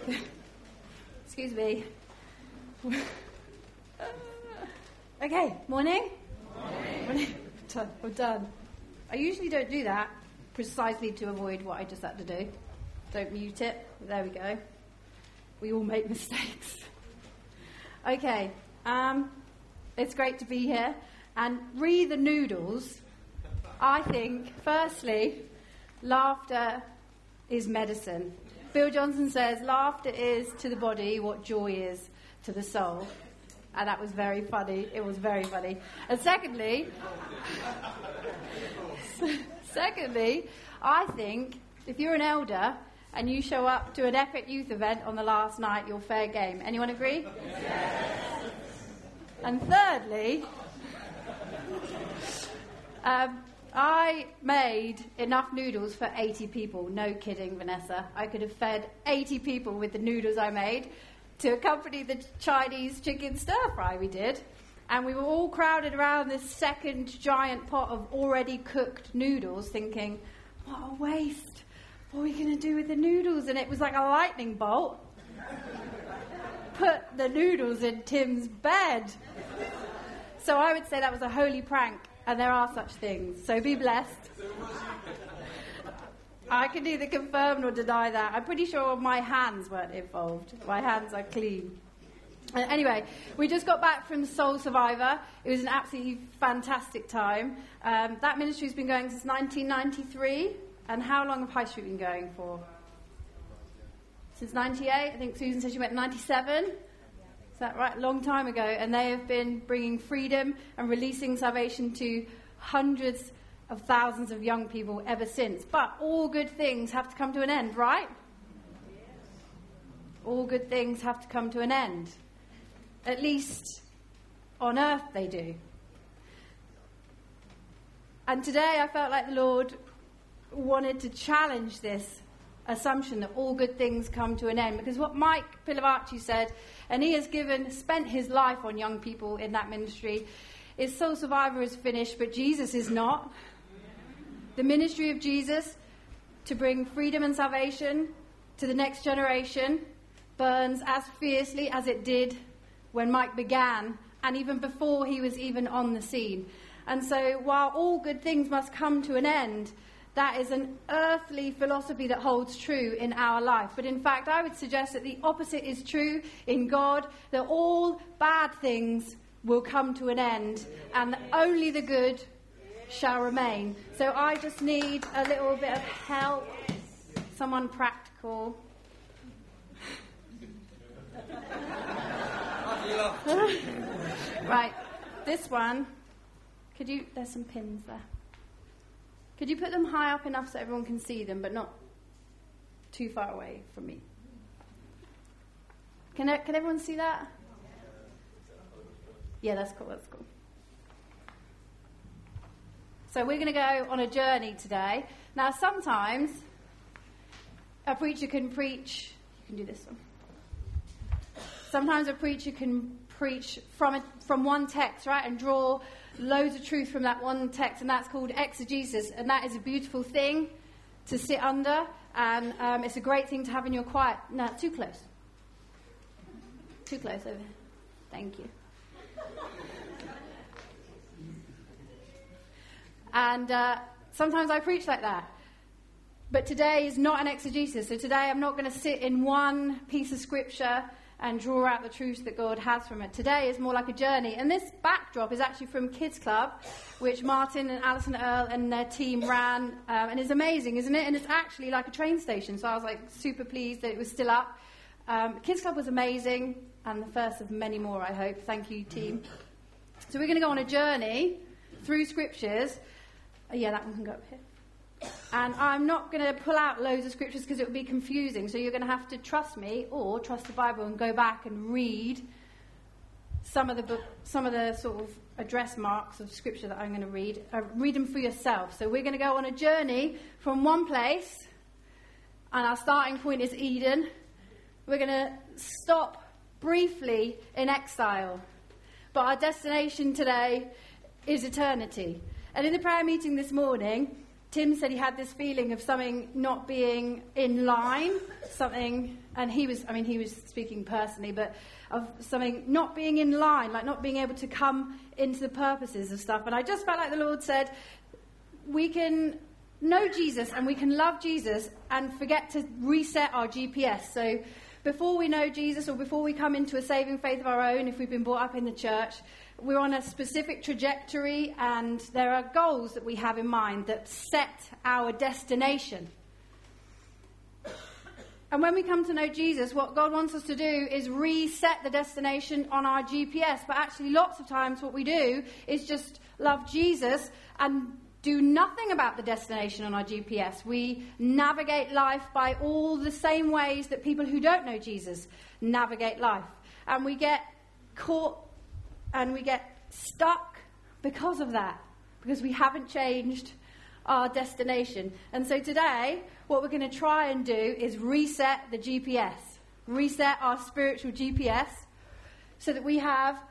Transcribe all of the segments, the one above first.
Excuse me. Okay, morning. Morning. We're done. I usually don't do that, precisely to avoid what I just had to do. Don't mute it. There we go. We all make mistakes. Okay, it's great to be here. And re the noodles, I think, firstly, laughter is medicine. Bill Johnson says, laughter is to the body what joy is to the soul. And that was very funny. It was very funny. And secondly, I think if you're an elder and you show up to an epic youth event on the last night, you're fair game. Anyone agree? Yes. And thirdly, I made enough noodles for 80 people. No kidding, Vanessa. I could have fed 80 people with the noodles I made to accompany the Chinese chicken stir-fry we did. And we were all crowded around this second giant pot of already cooked noodles thinking, what a waste. What are we going to do with the noodles? And it was like a lightning bolt. Put the noodles in Tim's bed. So I would say that was a holy prank. And there are such things. So be blessed. I can neither confirm nor deny that. I'm pretty sure my hands weren't involved. My hands are clean. Anyway, we just got back from Soul Survivor. It was an absolutely fantastic time. That ministry has been going since 1993. And how long have High Street been going for? Since 98. I think Susan said she went 97. Is that right? A long time ago. And they have been bringing freedom and releasing salvation to hundreds of thousands of young people ever since. But all good things have to come to an end, right? All good things have to come to an end. At least on earth they do. And today I felt like the Lord wanted to challenge this assumption that all good things come to an end. Because what Mike Pilavacci said, and he has spent his life on young people in that ministry, is Soul Survivor is finished, but Jesus is not. The ministry of Jesus to bring freedom and salvation to the next generation burns as fiercely as it did when Mike began, and even before he was even on the scene. And so while all good things must come to an end, that is an earthly philosophy that holds true in our life. But in fact, I would suggest that the opposite is true in God, that all bad things will come to an end, and only the good shall remain. So I just need a little bit of help, someone practical. Right, this one, there's some pins there. Could you put them high up enough so everyone can see them, but not too far away from me? Can everyone see that? Yeah, that's cool. So we're going to go on a journey today. Now, sometimes a preacher can preach. You can do this one. Sometimes a preacher can preach from one text, right, and draw loads of truth from that one text, and that's called exegesis, and that is a beautiful thing to sit under, and it's a great thing to have in your quiet. No, too close over here. Thank you. And sometimes I preach like that, but today is not an exegesis. So today I'm not going to sit in one piece of scripture and draw out the truth that God has from it. Today is more like a journey. And this backdrop is actually from Kids Club, which Martin and Alison Earle and their team ran. And it's amazing, isn't it? And it's actually like a train station. So I was super pleased that it was still up. Kids Club was amazing, and the first of many more, I hope. Thank you, team. So we're going to go on a journey through scriptures. Yeah, that one can go up here. And I'm not going to pull out loads of scriptures because it would be confusing. So you're going to have to trust me or trust the Bible and go back and read some of the sort of address marks of scripture that I'm going to read. Read them for yourself. So we're going to go on a journey from one place, and our starting point is Eden. We're going to stop briefly in exile, but our destination today is eternity. And in the prayer meeting this morning, Tim said he had this feeling of something not being in line, and he was speaking personally, but of something not being in line, like not being able to come into the purposes of stuff. And I just felt like the Lord said, we can know Jesus and we can love Jesus and forget to reset our GPS. So before we know Jesus, or before we come into a saving faith of our own, if we've been brought up in the church, we're on a specific trajectory, and there are goals that we have in mind that set our destination. And when we come to know Jesus, what God wants us to do is reset the destination on our GPS. But actually, lots of times what we do is just love Jesus and do nothing about the destination on our GPS. We navigate life by all the same ways that people who don't know Jesus navigate life. And we get caught and we get stuck because of that, because we haven't changed our destination. And so today, what we're going to try and do is reset the GPS, reset our spiritual GPS, so that we have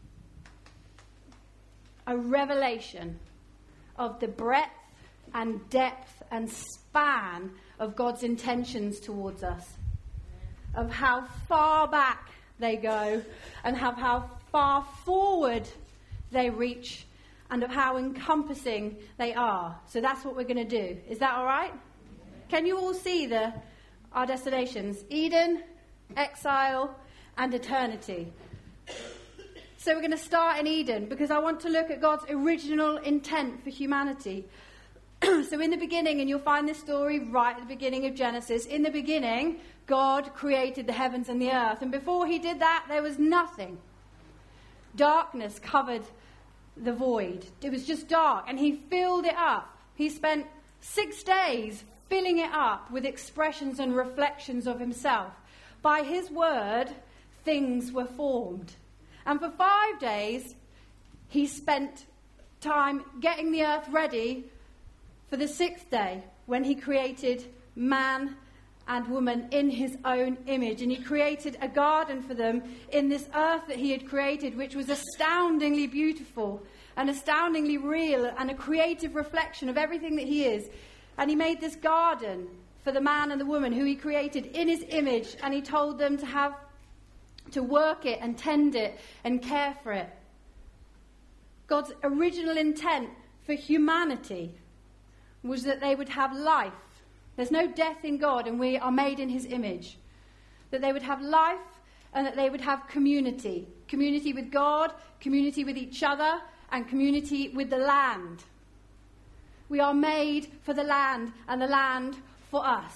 a revelation of the breadth and depth and span of God's intentions towards us, of how far back they go and of how far forward they reach, and of how encompassing they are. So that's what we're going to do. Is that all right? Can you all see our destinations? Eden, exile, and eternity. So we're going to start in Eden, because I want to look at God's original intent for humanity. So in the beginning, and you'll find this story right at the beginning of Genesis, in the beginning, God created the heavens and the earth. And before he did that, there was nothing. Darkness covered the void. It was just dark, and he filled it up. He spent 6 days filling it up with expressions and reflections of himself. By his word, things were formed. And for 5 days, he spent time getting the earth ready for the 6th day, when he created man and woman in his own image. And he created a garden for them in this earth that he had created, which was astoundingly beautiful and astoundingly real and a creative reflection of everything that he is. And he made this garden for the man and the woman who he created in his image, and he told them to work it and tend it and care for it. God's original intent for humanity was that they would have life. There's no death in God, and we are made in his image. That they would have life, and that they would have community. Community with God, community with each other, and community with the land. We are made for the land, and the land for us.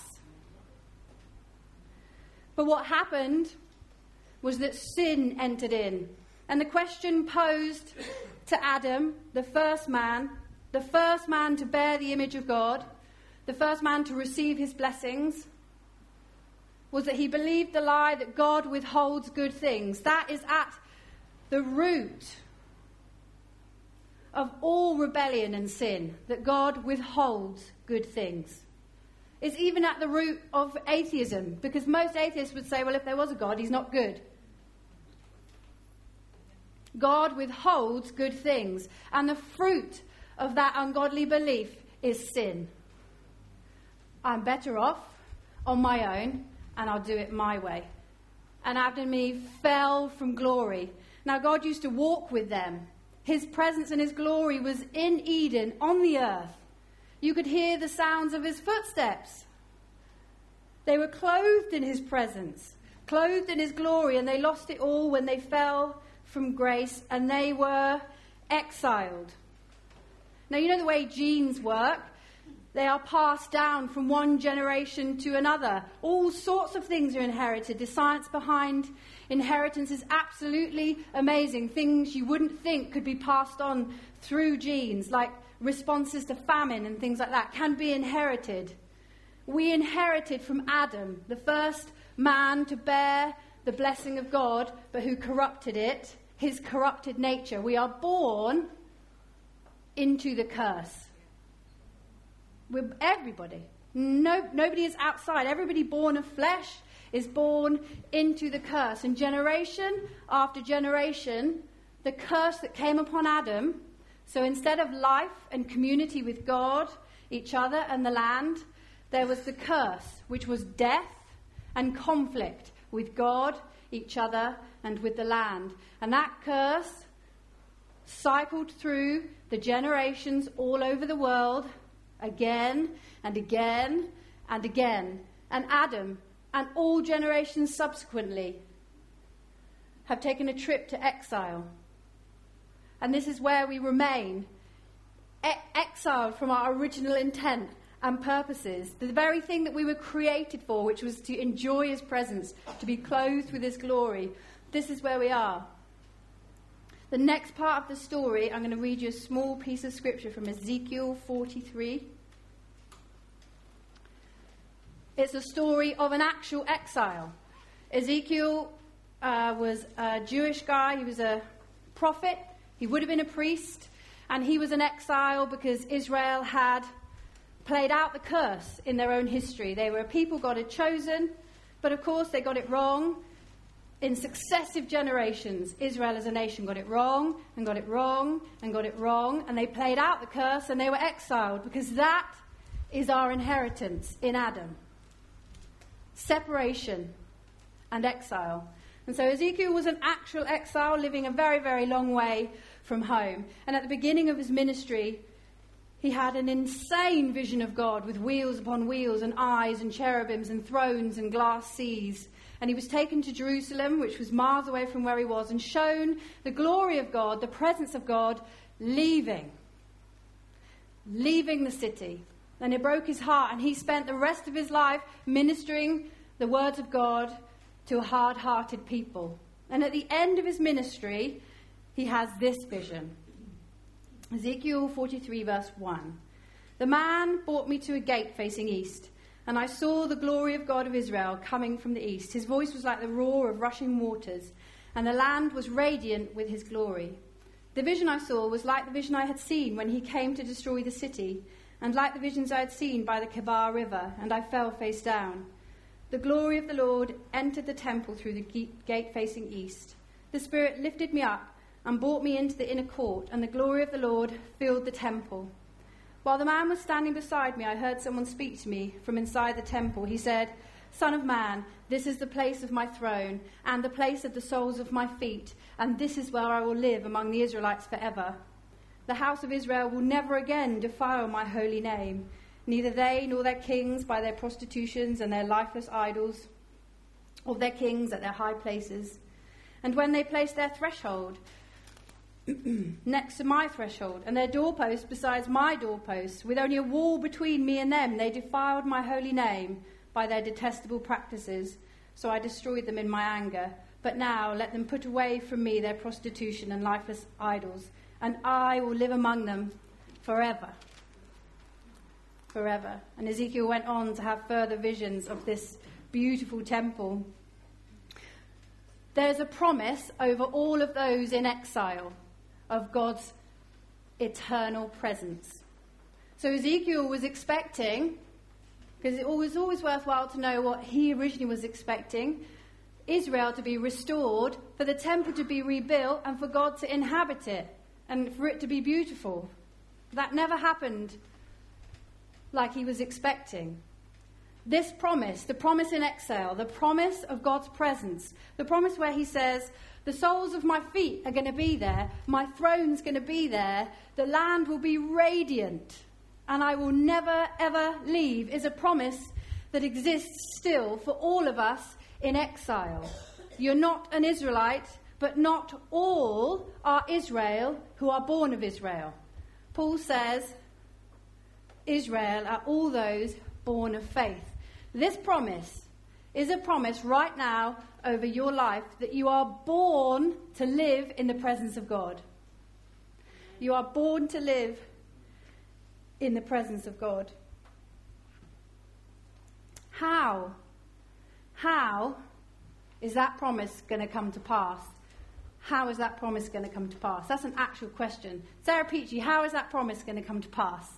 But what happened was that sin entered in. And the question posed to Adam, the first man to bear the image of God, the first man to receive his blessings, was that he believed the lie that God withholds good things. That is at the root of all rebellion and sin, that God withholds good things. It's even at the root of atheism, because most atheists would say, well, if there was a God, he's not good. God withholds good things, and the fruit of that ungodly belief is sin. I'm better off on my own, and I'll do it my way. And Adam and Eve fell from glory. Now, God used to walk with them. His presence and his glory was in Eden, on the earth. You could hear the sounds of his footsteps. They were clothed in his presence, clothed in his glory, and they lost it all when they fell from grace, and they were exiled. Now, you know the way genes work. They are passed down from one generation to another. All sorts of things are inherited. The science behind inheritance is absolutely amazing. Things you wouldn't think could be passed on through genes, like responses to famine and things like that, can be inherited. We inherited from Adam, the first man to bear the blessing of God, but who corrupted it, his corrupted nature. We are born into the curse. We're everybody. Nobody is outside. Everybody born of flesh is born into the curse. And generation after generation, the curse that came upon Adam, so instead of life and community with God, each other and the land, there was the curse, which was death and conflict with God, each other, and with the land. And that curse cycled through the generations all over the world again and again and again. And Adam and all generations subsequently have taken a trip to exile. And this is where we remain, exiled from our original intent and purposes, the very thing that we were created for, which was to enjoy his presence, to be clothed with his glory. This is where we are. The next part of the story, I'm going to read you a small piece of scripture from Ezekiel 43. It's a story of an actual exile. Ezekiel was a Jewish guy. He was a prophet. He would have been a priest. And he was in exile because Israel had played out the curse in their own history. They were a people God had chosen, but of course they got it wrong. In successive generations, Israel as a nation got it wrong, and got it wrong, and got it wrong, and they played out the curse, and they were exiled, because that is our inheritance in Adam. Separation and exile. And so Ezekiel was an actual exile, living a very, very long way from home. And at the beginning of his ministry, he had an insane vision of God with wheels upon wheels and eyes and cherubims and thrones and glass seas. And he was taken to Jerusalem, which was miles away from where he was, and shown the glory of God, the presence of God, leaving the city. And it broke his heart, and he spent the rest of his life ministering the words of God to a hard-hearted people. And at the end of his ministry, he has this vision. Ezekiel 43 verse 1. The man brought me to a gate facing east, and I saw the glory of God of Israel coming from the east. His voice was like the roar of rushing waters, and the land was radiant with his glory. The vision I saw was like the vision I had seen when he came to destroy the city, and like the visions I had seen by the Kebar River, and I fell face down. The glory of the Lord entered the temple through the gate facing east. The Spirit lifted me up and brought me into the inner court, and the glory of the Lord filled the temple. While the man was standing beside me, I heard someone speak to me from inside the temple. He said, Son of man, this is the place of my throne, and the place of the soles of my feet, and this is where I will live among the Israelites forever. The house of Israel will never again defile my holy name, neither they nor their kings by their prostitutions and their lifeless idols, or their kings at their high places. And when they place their threshold next to my threshold, and their doorposts besides my doorposts, with only a wall between me and them, they defiled my holy name by their detestable practices. So I destroyed them in my anger. But now let them put away from me their prostitution and lifeless idols, and I will live among them forever. Forever. And Ezekiel went on to have further visions of this beautiful temple. There's a promise over all of those in exile of God's eternal presence. So Ezekiel was expecting, because it was always worthwhile to know what he originally was expecting, Israel to be restored, for the temple to be rebuilt, and for God to inhabit it, and for it to be beautiful. That never happened like he was expecting. This promise, the promise in exile, the promise of God's presence, the promise where he says, the soles of my feet are going to be there, my throne's going to be there, the land will be radiant, and I will never ever leave, is a promise that exists still for all of us in exile. You're not an Israelite, but not all are Israel who are born of Israel. Paul says, Israel are all those born of faith. This promise is a promise right now over your life that you are born to live in the presence of God. You are born to live in the presence of God. How is that promise going to come to pass? How is that promise going to come to pass? That's an actual question. Sarah Peachy, how is that promise going to come to pass?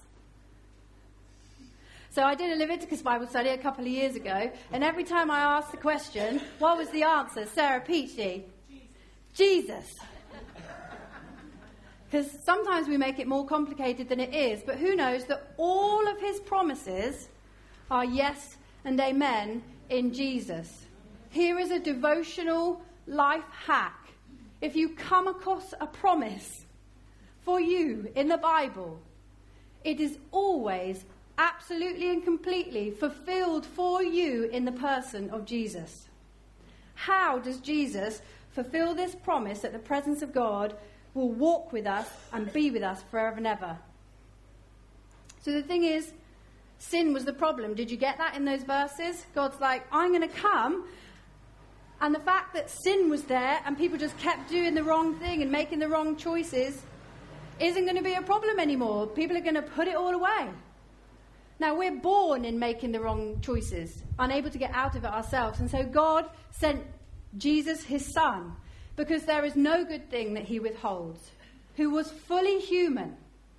So I did a Leviticus Bible study a couple of years ago, and every time I asked the question, what was the answer? Sarah Peachy? Jesus. Because sometimes we make it more complicated than it is. But who knows that all of his promises are yes and amen in Jesus. Here is a devotional life hack. If you come across a promise for you in the Bible, it is always absolutely and completely fulfilled for you in the person of Jesus. How does Jesus fulfill this promise that the presence of God will walk with us and be with us forever and ever? So the thing is, sin was the problem. Did you get that in those verses? God's like, I'm going to come. And the fact that sin was there and people just kept doing the wrong thing and making the wrong choices isn't going to be a problem anymore. People are going to put it all away. Now, we're born in making the wrong choices, unable to get out of it ourselves. And so God sent Jesus, his son, because there is no good thing that he withholds, who was fully human,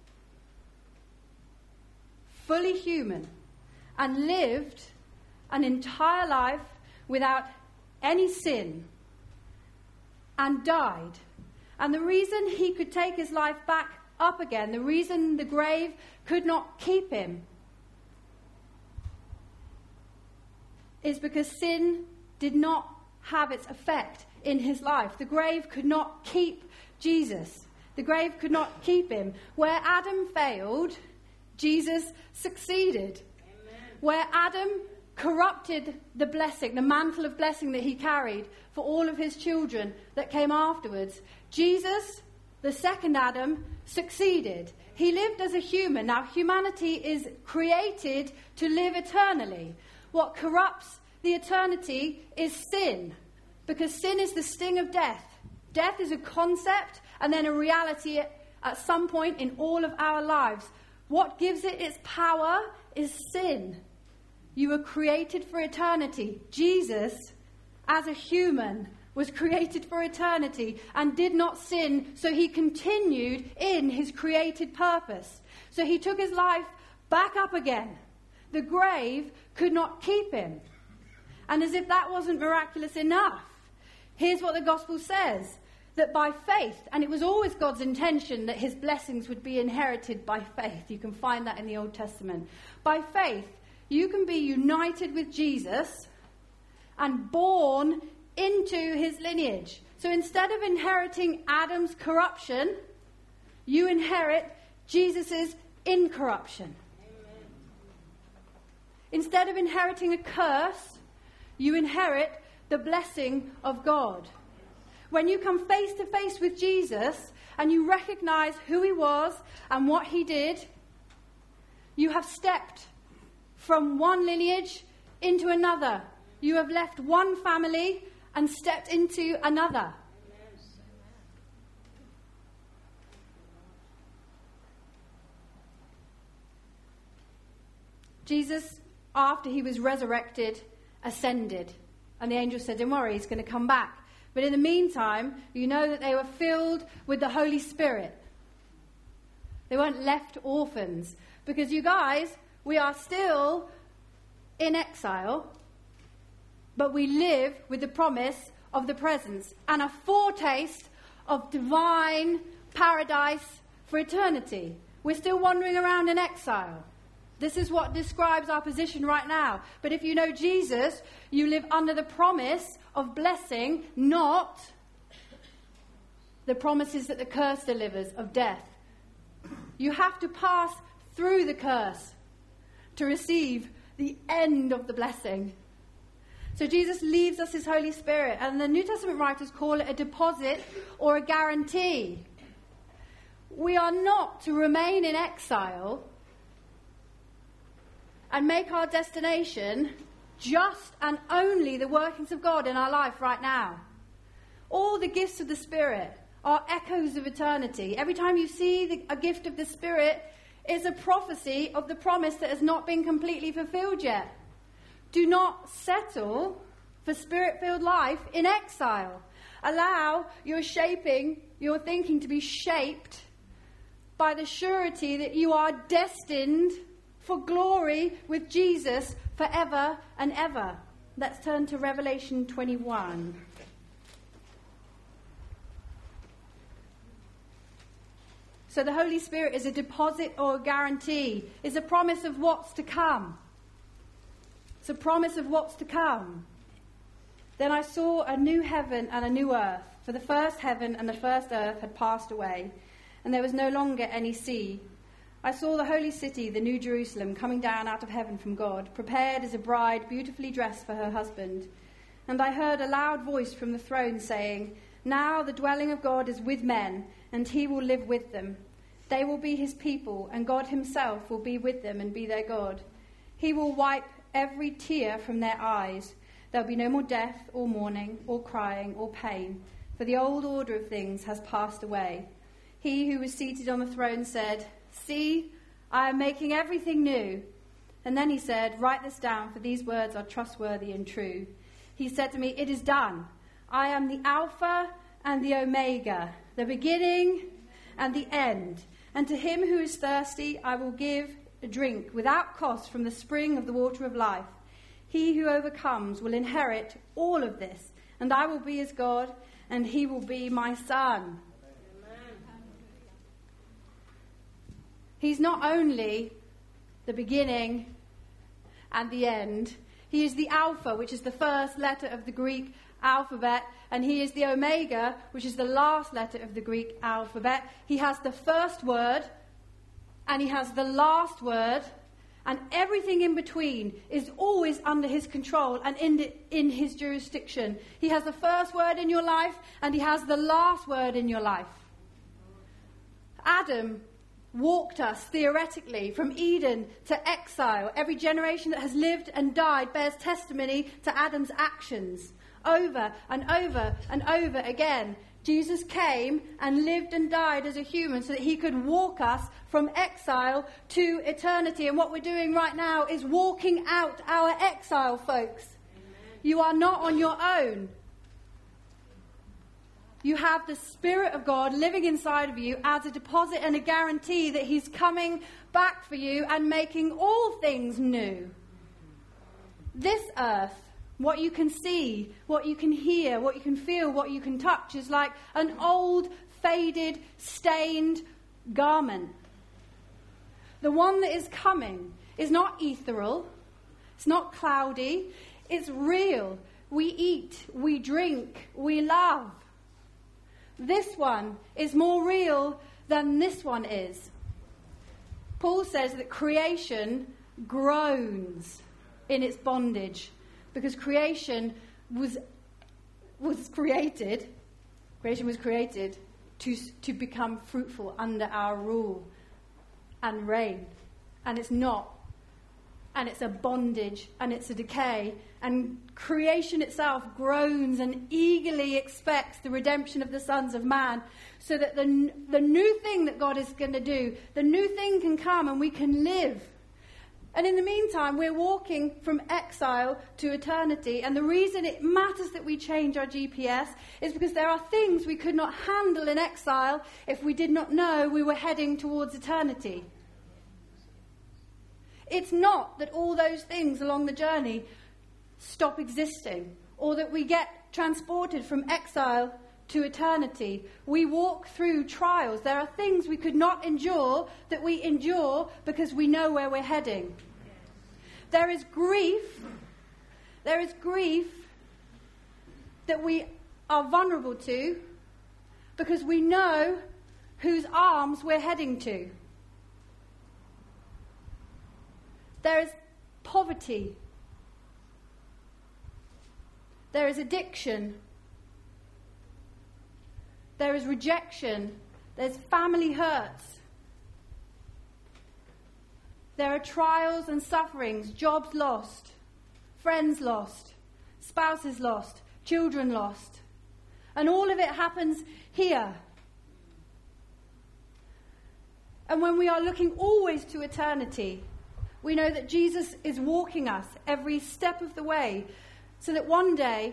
and lived an entire life without any sin, and died. And the reason he could take his life back up again, the reason the grave could not keep him, is because sin did not have its effect in his life. The grave could not keep Jesus. The grave could not keep him. Where Adam failed, Jesus succeeded. Amen. Where Adam corrupted the blessing, the mantle of blessing that he carried for all of his children that came afterwards, Jesus, the second Adam, succeeded. He lived as a human. Now, humanity is created to live eternally. What corrupts the eternity is sin, because sin is the sting of death. Death is a concept and then a reality at some point in all of our lives. What gives it its power is sin. You were created for eternity. Jesus, as a human, was created for eternity and did not sin, so he continued in his created purpose. So he took his life back up again. The grave could not keep him. And as if that wasn't miraculous enough, here's what the gospel says, that by faith, and it was always God's intention that his blessings would be inherited by faith. You can find that in the Old Testament. By faith, you can be united with Jesus and born into his lineage. So instead of inheriting Adam's corruption, you inherit Jesus' incorruption. Instead of inheriting a curse, you inherit the blessing of God. When you come face to face with Jesus and you recognize who he was and what he did, you have stepped from one lineage into another. You have left one family and stepped into another. Jesus, after he was resurrected, ascended. And the angel said, don't worry, he's going to come back. But in the meantime, you know that they were filled with the Holy Spirit. They weren't left orphans. Because you guys, we are still in exile, but we live with the promise of the presence and a foretaste of divine paradise for eternity. We're still wandering around in exile. This is what describes our position right now. But if you know Jesus, you live under the promise of blessing, not the promises that the curse delivers of death. You have to pass through the curse to receive the end of the blessing. So Jesus leaves us his Holy Spirit, and the New Testament writers call it a deposit or a guarantee. We are not to remain in exile and make our destination just and only the workings of God in our life right now. All the gifts of the Spirit are echoes of eternity. Every time you see a gift of the Spirit, it's a prophecy of the promise that has not been completely fulfilled yet. Do not settle for Spirit-filled life in exile. Allow your thinking to be shaped by the surety that you are destined for glory with Jesus forever and ever. Let's turn to Revelation 21. So the Holy Spirit is a deposit or a guarantee, is a promise of what's to come. It's a promise of what's to come. Then I saw a new heaven and a new earth, for the first heaven and the first earth had passed away, and there was no longer any sea. I saw the holy city, the New Jerusalem, coming down out of heaven from God, prepared as a bride beautifully dressed for her husband. And I heard a loud voice from the throne saying, "Now the dwelling of God is with men, and he will live with them. They will be his people, and God himself will be with them and be their God. He will wipe every tear from their eyes. There'll be no more death or mourning or crying or pain, for the old order of things has passed away." He who was seated on the throne said, "See, I am making everything new." And then he said, "Write this down, for these words are trustworthy and true." He said to me, "It is done. I am the Alpha and the Omega, the beginning and the end. And to him who is thirsty, I will give a drink without cost from the spring of the water of life. He who overcomes will inherit all of this, and I will be his God, and he will be my son." He's not only the beginning and the end. He is the Alpha, which is the first letter of the Greek alphabet, and he is the Omega, which is the last letter of the Greek alphabet. He has the first word, and he has the last word, and everything in between is always under his control and in his jurisdiction. He has the first word in your life, and he has the last word in your life. Adam walked us theoretically from Eden to exile. Every generation that has lived and died bears testimony to Adam's actions. Over and over and over again, Jesus came and lived and died as a human so that he could walk us from exile to eternity. And what we're doing right now is walking out our exile, folks. Amen. You are not on your own. You have the Spirit of God living inside of you as a deposit and a guarantee that he's coming back for you and making all things new. This earth, what you can see, what you can hear, what you can feel, what you can touch, is like an old, faded, stained garment. The one that is coming is not ethereal, it's not cloudy, it's real. We eat, we drink, we love. This one is more real than this one is. Paul says that creation groans in its bondage because creation was created to become fruitful under our rule and reign. And it's not. And it's a bondage and it's a decay. And creation itself groans and eagerly expects the redemption of the sons of man, so that the new thing that God is going to do, the new thing can come and we can live. And in the meantime, we're walking from exile to eternity. And the reason it matters that we change our GPS is because there are things we could not handle in exile if we did not know we were heading towards eternity. It's not that all those things along the journey stop existing, or that we get transported from exile to eternity. We walk through trials. There are things we could not endure that we endure because we know where we're heading. There is grief that we are vulnerable to because we know whose arms we're heading to. There is poverty. There is addiction. There is rejection. There's family hurts. There are trials and sufferings, jobs lost, friends lost, spouses lost, children lost. And all of it happens here. And when we are looking always to eternity, we know that Jesus is walking us every step of the way, so that one day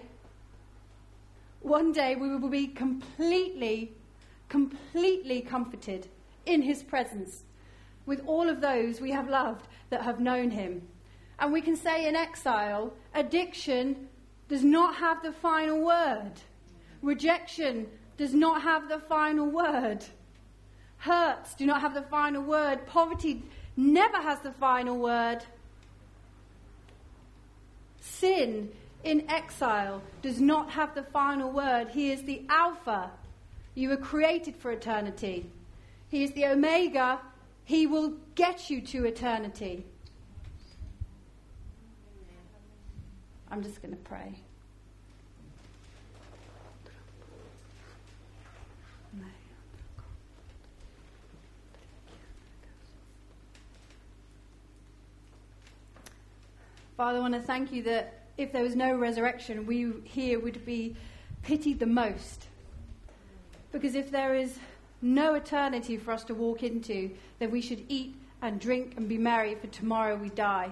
we will be completely comforted in his presence with all of those we have loved that have known him. And we can say in exile, addiction does not have the final word. Rejection does not have the final word. hurts do not have the final word. Poverty never has the final word. Sin in exile does not have the final word. He is the Alpha. You were created for eternity. He is the Omega. He will get you to eternity. I'm just going to pray. Father, I want to thank you that if there was no resurrection, we here would be pitied the most. Because if there is no eternity for us to walk into, then we should eat and drink and be merry, for tomorrow we die.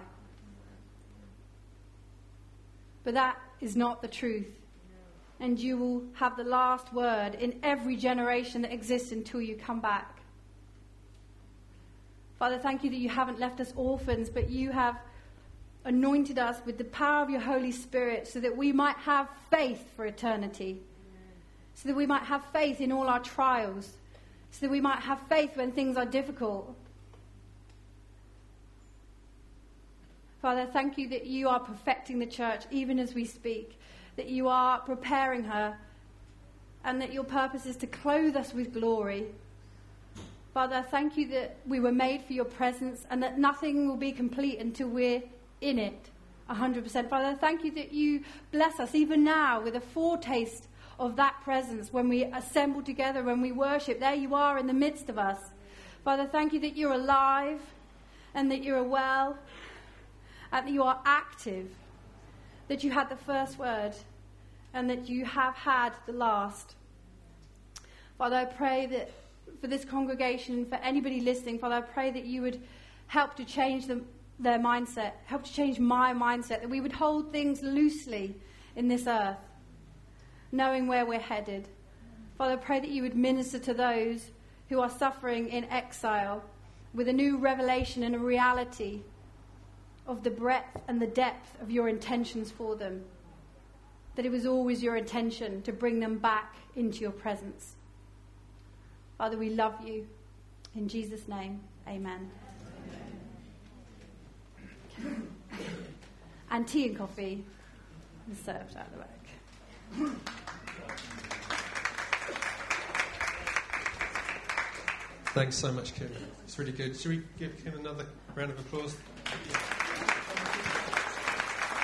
But that is not the truth. And you will have the last word in every generation that exists until you come back. Father, thank you that you haven't left us orphans, but you have anointed us with the power of your Holy Spirit so that we might have faith for eternity. So that we might have faith in all our trials. So that we might have faith when things are difficult. Father, thank you that you are perfecting the church even as we speak. That you are preparing her. And that your purpose is to clothe us with glory. Father, thank you that we were made for your presence and that nothing will be complete until we're in it 100%. Father, thank you that you bless us even now with a foretaste of that presence when we assemble together, when we worship. There you are in the midst of us. Father, thank you that you're alive and that you're well and that you are active, that you had the first word and that you have had the last. Father, I pray that for this congregation, for anybody listening, Father, I pray that you would help to change their mindset, help to change my mindset, that we would hold things loosely in this earth, knowing where we're headed. Father, I pray that you would minister to those who are suffering in exile with a new revelation and a reality of the breadth and the depth of your intentions for them, that it was always your intention to bring them back into your presence. Father, we love you. In Jesus' name, amen. And tea and coffee is served out the back. Thanks so much, Kim. It's really good. Should we give Kim another round of applause?